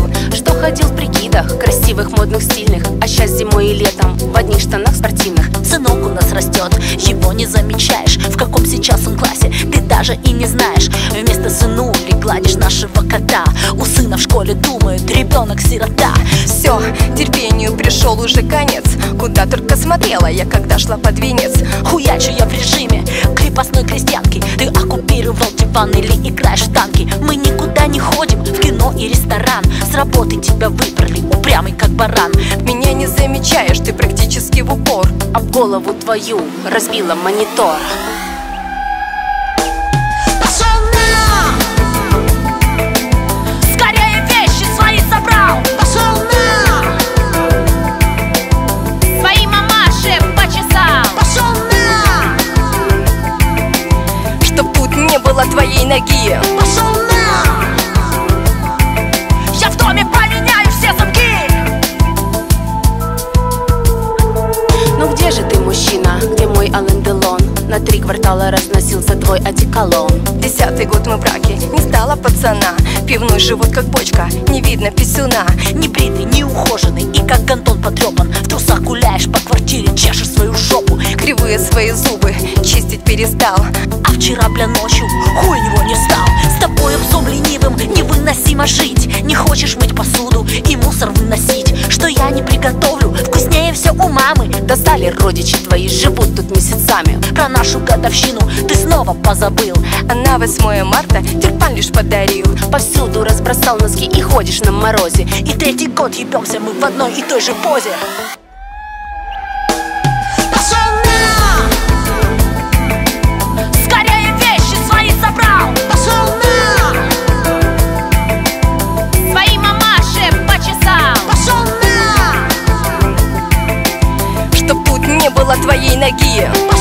говорил, что ходил в прикидах, красивых, модных, стильных, а сейчас зимой и летом в одних штанах спортивных. Сынок у нас растет, его не замечаешь. В каком сейчас он классе, ты даже и не знаешь. Вместо сынули гладишь нашего кота. У сына в школе думают, ребенок сирота. Все, терпению пришел уже конец. Куда только смотрела я, когда шла под венец. Хуячу я в режиме крепостной крестьянки. Ты оккупировал диван или играешь в танки. Мы никуда не ходим, в кино и ресторан. С работы тебя выперли, упрямый как баран. Меня не замечаешь, ты практически в упор. Об голову твою разбила монитор. Не было твоей ноги. Пошел на! Я в доме поменяю все замки. Ну где же ты, мужчина? Где мой Ален Делон? На 3 квартала разносился твой одеколон. 10-й год мы в браке, не стало пацана. Пивной живот как бочка, не видно писюна. Не бритый, не ухоженный и как гандон потрепан. В трусах гуляешь по квартире, чешешь свою жопу. Кривые свои зубы чистить перестал. А вчера, бля, ночью хуй него не стал. С тобой псом ленивым невыносимо жить. Не хочешь мыть посуду и мусор выносить. Что я не приготовлю, вкуснее все у мамы. Достали родичи твои, живут тут месяцами. Про нашу годовщину ты снова позабыл. А на 8 марта тюльпан лишь подарил. Повсюду разбросал носки и ходишь на морозе. И 3-й год ебемся мы в одной и той же позе. Не было твоей ноги.